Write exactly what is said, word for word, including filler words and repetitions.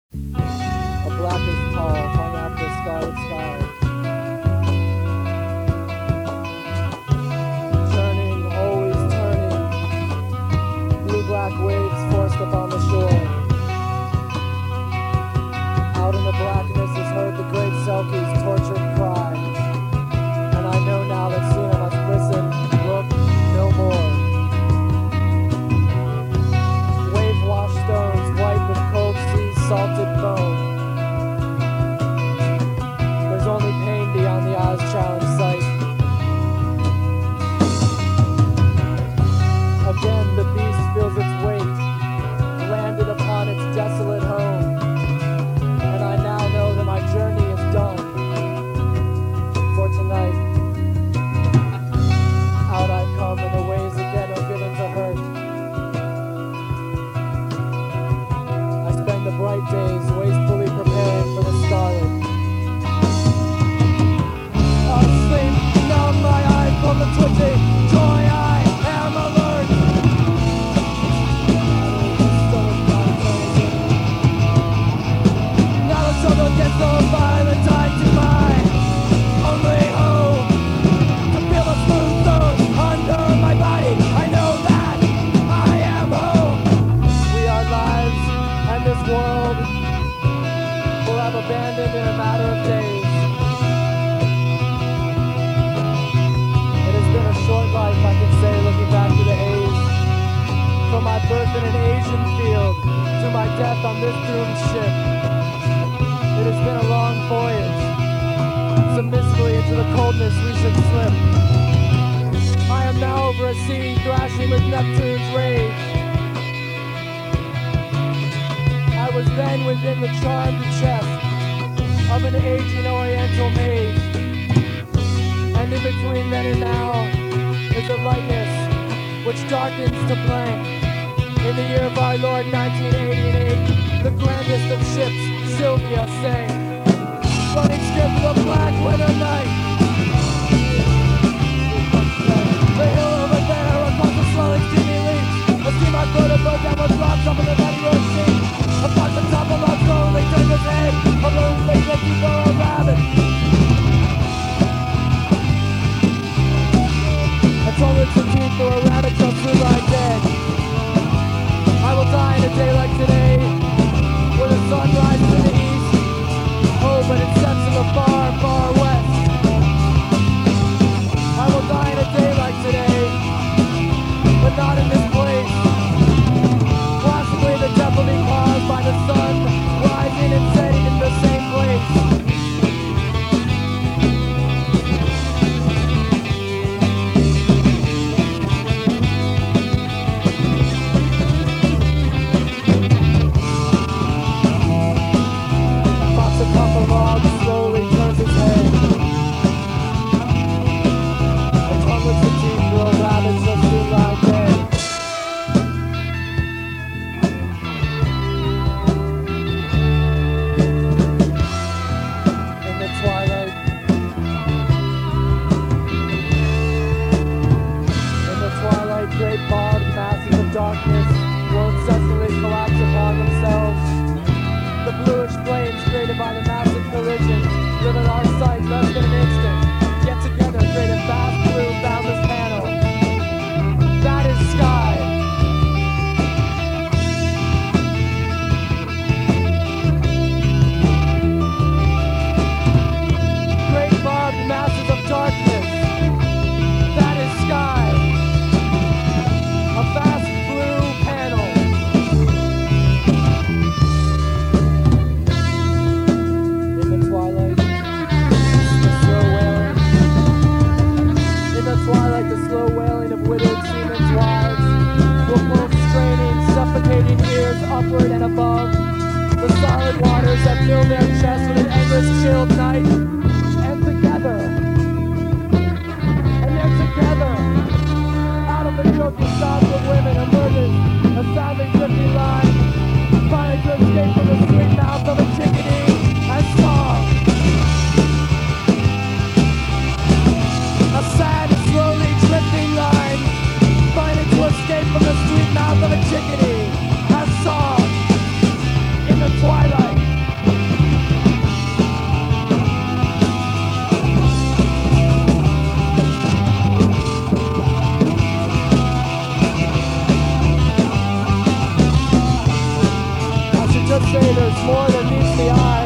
A blackest pall hung after a scarlet sky. Turning, always turning. Blue-black waves forced upon the shore. Out in the blackness is heard the great Selkie's tortured cry. And I know now that soon I must listen, look no more. Wave-washed stones, white with cold seas, salted foam. There's only pain beyond the eyes' challenged sight. Again, the beast feels its weight, landed upon its desolate home. And I now know that my journey is done for tonight. Out I come, and the ways again are given to hurt. I spend the bright days wastefully preparing for the scarlet. Asleep, numb my eyes from the twitching joy, I am alert. Now the struggle gets so violent, I to my only hope. To feel the smooth stone under my body, I know that I am home. We are lives, and this world will have abandoned in a matter of days. It has been a short life, I can say, looking back to the haze. From my birth in an Asian field to my death on this doomed ship. It has been a long voyage. Submissively into the coldness we should slip. I am now over a sea thrashing with Neptune's rage. I was then within the charmed chest of an aging oriental maid. And in between then and now is a lightness which darkens to blank. In the year of our Lord nineteen eighty-eight, the grandest of ships, Sylvia, sank. Running scared through the black winter night. The hill over there across the swelling steamy leaks. A steam-eyed motorboat that was dropped up in the muddy road sea. Upon the top of our slowly turned his head. A lone face empty for a rabbit. I told it to teeth for a rabbit shall soon lie dead. I will die in a day like today, where the sun rises in the east. Oh, but it sets in the far, far west. I will die in a day like today, but not in this place. Possibly the death will be caused by the sun rising and setting in the same place. From the sweet mouth of a chickadee, I saw in the twilight just say there's more than meets the eye.